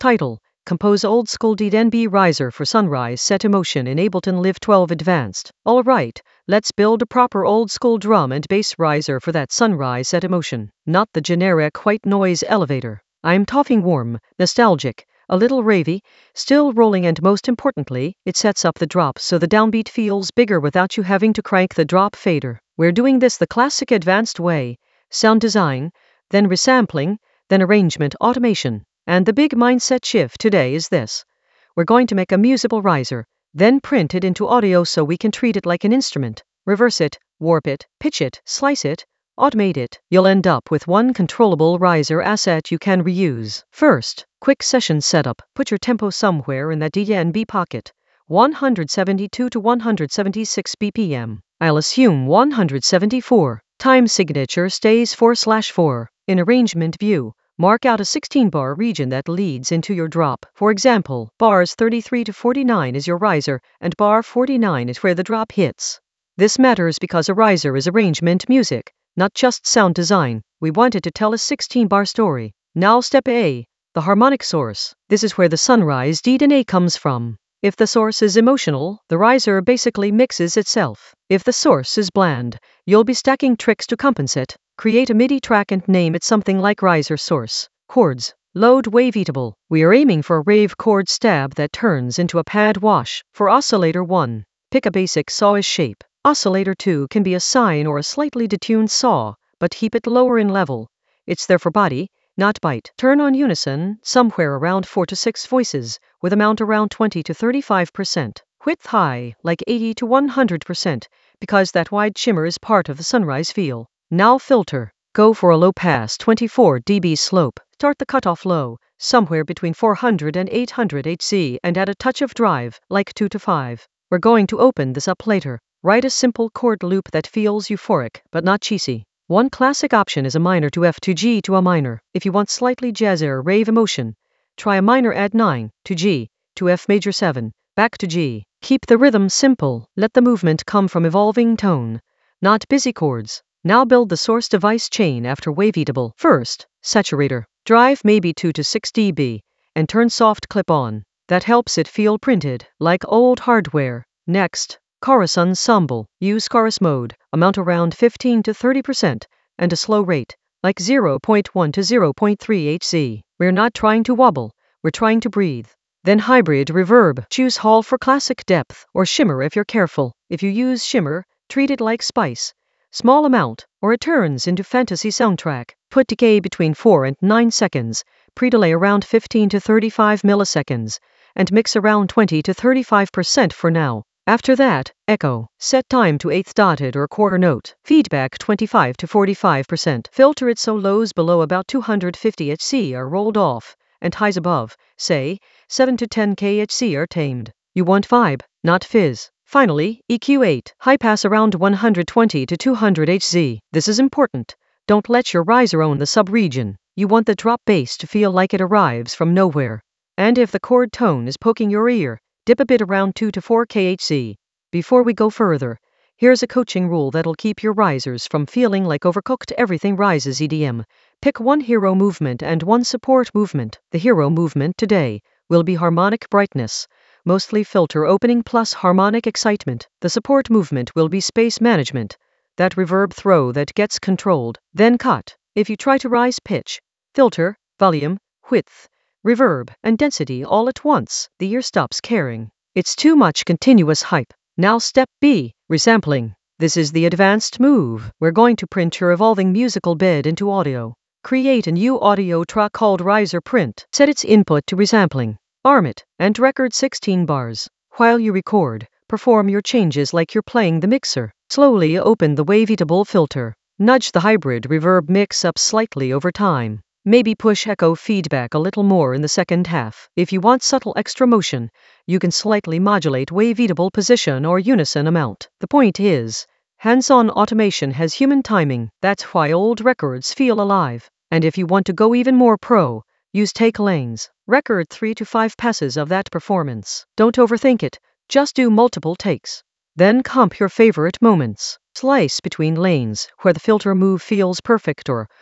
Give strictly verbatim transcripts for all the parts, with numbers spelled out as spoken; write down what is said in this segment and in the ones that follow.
Title: Compose Old School D N B Riser for Sunrise Set Emotion in Ableton Live twelve Advanced. Alright, let's build a proper old school drum and bass riser for that Sunrise Set Emotion, not the generic white noise elevator. I'm talking warm, nostalgic, a little ravey, still rolling, and most importantly, it sets up the drop so the downbeat feels bigger without you having to crank the drop fader. We're doing this the classic advanced way: sound design, then resampling, then arrangement automation. And the big mindset shift today is this: we're going to make a musical riser, then print it into audio so we can treat it like an instrument, reverse it, warp it, pitch it, slice it, automate it. You'll end up with one controllable riser asset you can reuse. First, quick session setup. Put your tempo somewhere in that D N B pocket, one seventy-two to one seventy-six B P M. I'll assume one seventy-four. Time signature stays four slash four. In arrangement view, mark out a sixteen bar region that leads into your drop. For example, bars thirty-three to forty-nine is your riser, and bar forty-nine is where the drop hits. This matters because a riser is arrangement music, not just sound design. We wanted to tell a sixteen bar story. Now step A, the harmonic source. This is where the Sunrise D N A comes from. If the source is emotional, the riser basically mixes itself. If the source is bland, you'll be stacking tricks to compensate. Create a MIDI track and name it something like riser source. Chords. Load waveatable. We are aiming for a rave chord stab that turns into a pad wash. For oscillator one, pick a basic sawish shape. Oscillator two can be a sine or a slightly detuned saw, but keep it lower in level. It's there for body, not bite. Turn on unison, somewhere around four to six voices, with amount around twenty to thirty-five percent. Width high, like eighty to one hundred percent, because that wide shimmer is part of the Sunrise feel. Now filter. Go for a low pass twenty-four decibel slope. Start the cutoff low, somewhere between four hundred and eight hundred hertz, and add a touch of drive, like two to five. We're going to open this up later. Write a simple chord loop that feels euphoric, but not cheesy. One classic option is a minor to F to G to a minor. If you want slightly jazzier rave emotion, try a minor add nine, to G, to F major seven, back to G. Keep the rhythm simple. Let the movement come from evolving tone, not busy chords. Now build the source device chain after waveatable. First, saturator. Drive maybe two to six decibels, and turn soft clip on. That helps it feel printed, like old hardware. Next, chorus ensemble. Use chorus mode, amount around fifteen to thirty percent, and a slow rate, like zero point one to zero point three hertz. We're not trying to wobble, we're trying to breathe. Then hybrid reverb. Choose Hall for classic depth, or shimmer if you're careful. If you use shimmer, treat it like spice. Small amount, or it turns into fantasy soundtrack. Put decay between four and nine seconds, pre-delay around fifteen to thirty-five milliseconds, and mix around twenty to thirty-five percent for now. After that, echo. Set time to eighth dotted or quarter note. Feedback twenty-five to forty-five percent. Filter it so lows below about two hundred fifty hertz are rolled off, and highs above, say, seven to ten kilohertz are tamed. You want vibe, not fizz. Finally, E Q eight. High pass around one hundred twenty to two hundred hertz. This is important. Don't let your riser own the sub-region. You want the drop bass to feel like it arrives from nowhere. And if the chord tone is poking your ear, dip a bit around two to four kilohertz. Before we go further, here's a coaching rule that'll keep your risers from feeling like overcooked everything rises E D M. Pick one hero movement and one support movement. The hero movement today will be harmonic brightness, mostly filter opening plus harmonic excitement. The support movement will be space management, that reverb throw that gets controlled, then cut. If you try to rise pitch, filter, volume, width, reverb, and density all at once, the ear stops caring. It's too much continuous hype. Now step B, resampling. This is the advanced move. We're going to print your evolving musical bed into audio. Create a new audio track called Riser Print. Set its input to resampling. Arm it, and record sixteen bars. While you record, perform your changes like you're playing the mixer. Slowly open the waveatable filter. Nudge the hybrid reverb mix up slightly over time. Maybe push echo feedback a little more in the second half. If you want subtle extra motion, you can slightly modulate waveatable position or unison amount. The point is, hands-on automation has human timing. That's why old records feel alive. And if you want to go even more pro, use take lanes. Record three to five passes of that performance. Don't overthink it, just do multiple takes. Then comp your favorite moments. Slice between lanes, where the filter move feels perfect or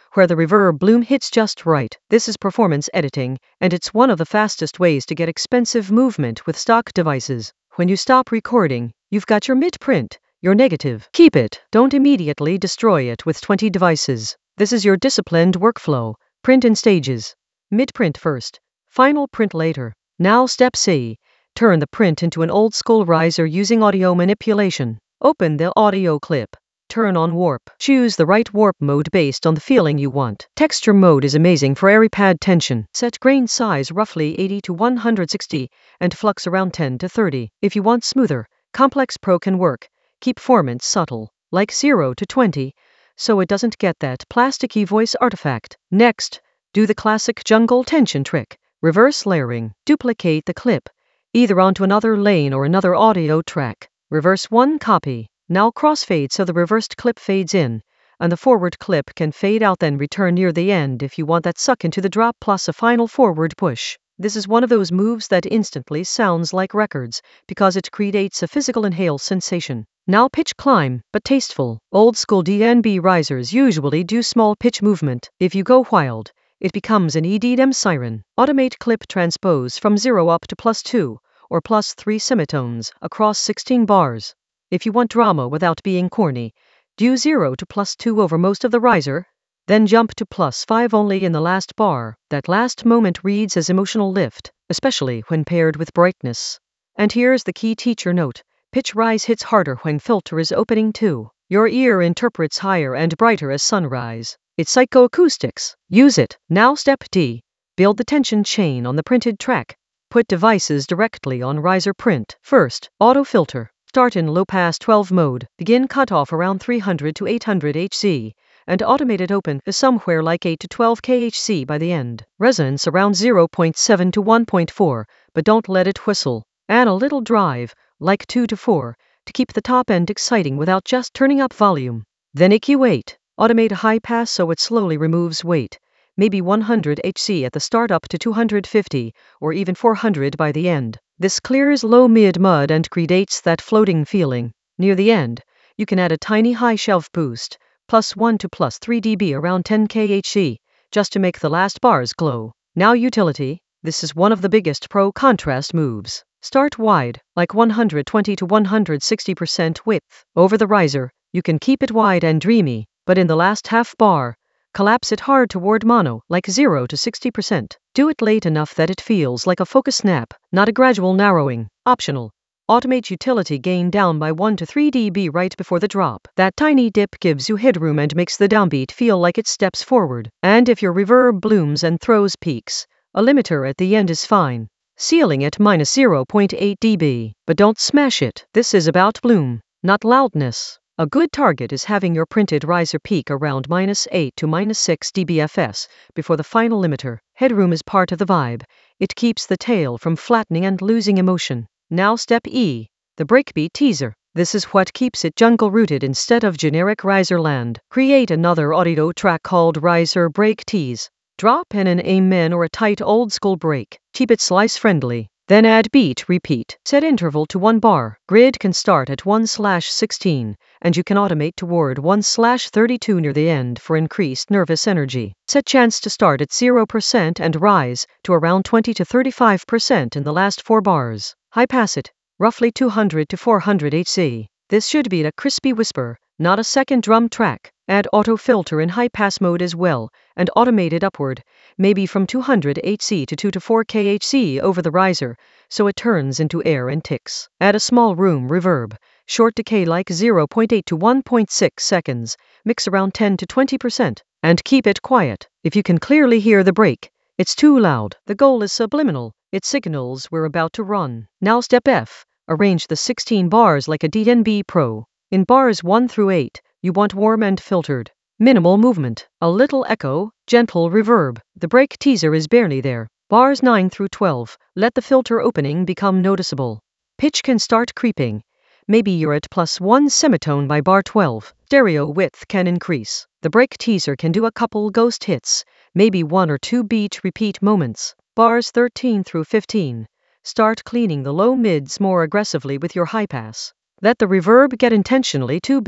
where the reverb bloom hits just right. This is performance editing, and it's one of the fastest ways to get expensive movement with stock devices. When you stop recording, you've got your mid-print, your negative. Keep it. Don't immediately destroy it with twenty devices. This is your disciplined workflow. Print in stages. Mid-print first, final print later. Now step C. Turn the print into an old-school riser using audio manipulation. Open the audio clip. Turn on warp. Choose the right warp mode based on the feeling you want. Texture mode is amazing for airy pad tension. Set grain size roughly eighty to one hundred sixty and flux around ten to thirty. If you want smoother, Complex Pro can work. Keep performance subtle, like zero to twenty, so it doesn't get that plasticky voice artifact. Next, do the classic jungle tension trick. Reverse layering. Duplicate the clip, either onto another lane or another audio track. Reverse one copy. Now crossfade so the reversed clip fades in, and the forward clip can fade out, then return near the end if you want that suck into the drop plus a final forward push. This is one of those moves that instantly sounds like records, because it creates a physical inhale sensation. Now pitch climb, but tasteful. Old school D N B risers usually do small pitch movement. If you go wild, it becomes an E D M siren. Automate clip transpose from zero up to plus two, or plus three semitones, across sixteen bars. If you want drama without being corny, do zero to plus two over most of the riser, then jump to plus five only in the last bar. That last moment reads as emotional lift, especially when paired with brightness. And here's the key teacher note. Pitch rise hits harder when filter is opening too. Your ear interprets higher and brighter as sunrise. It's psychoacoustics. Use it. Now step D. Build the tension chain on the printed track. Put devices directly on riser print. First, auto filter. Start in low pass twelve mode. Begin cutoff around three hundred to eight hundred hertz, and automate it open to somewhere like eight to twelve kilohertz by the end. Resonance around zero point seven to one point four, but don't let it whistle. Add a little drive, like two to four, to keep the top end exciting without just turning up volume. Then E Q eight. Automate a high pass so it slowly removes weight. Maybe one hundred hertz at the start up to two hundred fifty, or even four hundred by the end. This clears low mid-mud and creates that floating feeling. Near the end, you can add a tiny high shelf boost, plus one to plus three decibels around ten kilohertz, just to make the last bars glow. Now utility. This is one of the biggest pro contrast moves. Start wide, like one hundred twenty to one hundred sixty percent width. Over the riser, you can keep it wide and dreamy, but in the last half bar, collapse it hard toward mono, like zero to sixty percent. Do it late enough that it feels like a focus snap, not a gradual narrowing. Optional. Automate utility gain down by one to three decibels right before the drop. That tiny dip gives you headroom and makes the downbeat feel like it steps forward. And if your reverb blooms and throws peaks, a limiter at the end is fine. Ceiling at minus zero point eight decibels. But don't smash it. This is about bloom, not loudness. A good target is having your printed riser peak around minus eight to minus six decibels F S before the final limiter. Headroom is part of the vibe. It keeps the tail from flattening and losing emotion. Now step E. The breakbeat teaser. This is what keeps it jungle rooted instead of generic riser land. Create another audio track called Riser Break Tease. Drop in an amen or a tight old school break. Keep it slice friendly. Then add beat repeat. Set interval to one bar. Grid can start at one slash sixteen, and you can automate toward one slash thirty-two near the end for increased nervous energy. Set chance to start at zero percent and rise to around twenty to thirty-five percent in the last four bars. High pass it, roughly two hundred to four hundred hertz. This should be a crispy whisper, not a second drum track. Add auto filter in high pass mode as well, and automate it upward, maybe from two hundred hertz to two to four kilohertz over the riser, so it turns into air and ticks. Add a small room reverb, short decay like zero point eight to one point six seconds, mix around ten to twenty percent, and keep it quiet. If you can clearly hear the break, it's too loud. The goal is subliminal. It signals we're about to run. Now step F. Arrange the sixteen bars like a D N B Pro. In bars one through eight, you want warm and filtered. Minimal movement, a little echo, gentle reverb. The break teaser is barely there. Bars nine through twelve, let the filter opening become noticeable. Pitch can start creeping. Maybe you're at plus one semitone by bar twelve. Stereo width can increase. The break teaser can do a couple ghost hits, maybe one or two beat repeat moments. Bars thirteen through fifteen. Start cleaning the low mids more aggressively with your high pass. Let the reverb get intentionally too big.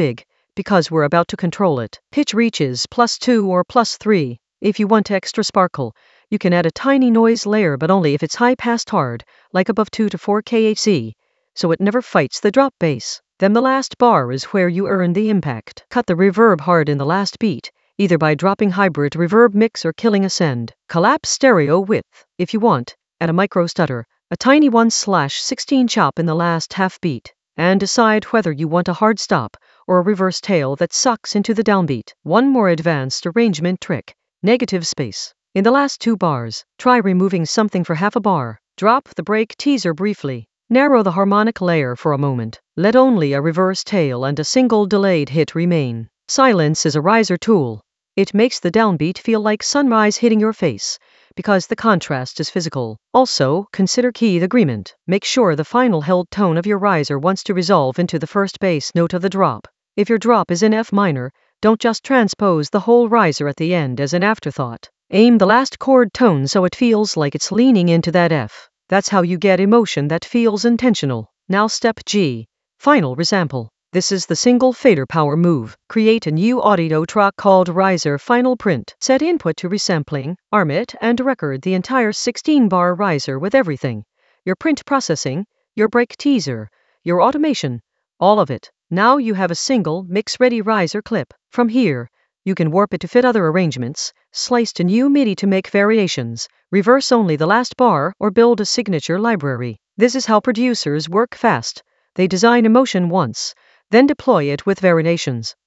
because we're about to control it. Pitch reaches plus two or plus three. If you want extra sparkle, you can add a tiny noise layer, but only if it's high passed hard, like above two to four kilohertz, so it never fights the drop bass. Then the last bar is where you earn the impact. Cut the reverb hard in the last beat, either by dropping hybrid reverb mix or killing ascend. Collapse stereo width. If you want, add a micro stutter, a tiny one slash sixteen chop in the last half beat, and decide whether you want a hard stop or a reverse tail that sucks into the downbeat. One more advanced arrangement trick: negative space. In the last two bars, try removing something for half a bar. Drop the break teaser briefly. Narrow the harmonic layer for a moment. Let only a reverse tail and a single delayed hit remain. Silence is a riser tool. It makes the downbeat feel like sunrise hitting your face, because the contrast is physical. Also, consider key agreement. Make sure the final held tone of your riser wants to resolve into the first bass note of the drop. If your drop is in F minor, don't just transpose the whole riser at the end as an afterthought. Aim the last chord tone so it feels like it's leaning into that F. That's how you get emotion that feels intentional. Now step G. Final resample. This is the single fader power move. Create a new audio track called Riser Final Print. Set input to resampling, arm it, and record the entire sixteen bar riser with everything. Your print processing, your break teaser, your automation, all of it. Now you have a single, mix-ready riser clip. From here, you can warp it to fit other arrangements, slice to new MIDI to make variations, reverse only the last bar, or build a signature library. This is how producers work fast. They design emotion once, then deploy it with variations.